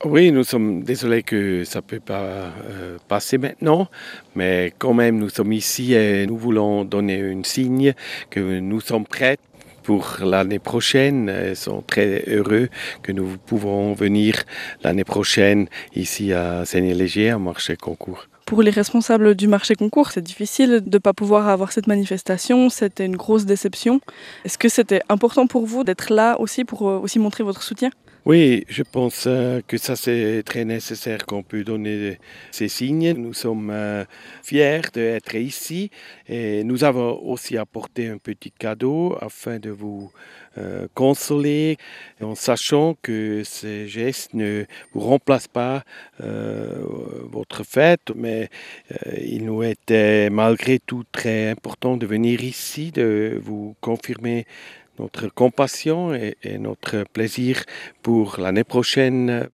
Oui, nous sommes désolés que ça ne peut pas passer maintenant, mais quand même, nous sommes ici et nous voulons donner un signe que nous sommes prêts pour l'année prochaine. Ils sont très heureux que nous pouvons venir l'année prochaine ici à Seigneur-Léger, au marché concours. Pour les responsables du marché concours, c'est difficile de ne pas pouvoir avoir cette manifestation. C'était une grosse déception. Est-ce que c'était important pour vous d'être là aussi pour aussi montrer votre soutien? Oui, je pense que ça c'est très nécessaire qu'on peut donner ces signes. Nous sommes fiers d'être ici et nous avons aussi apporté un petit cadeau afin de vous consoler en sachant que ces gestes ne vous remplacent pas votre fête, mais il nous était malgré tout très important de venir ici, de vous confirmer notre compassion et notre plaisir pour l'année prochaine.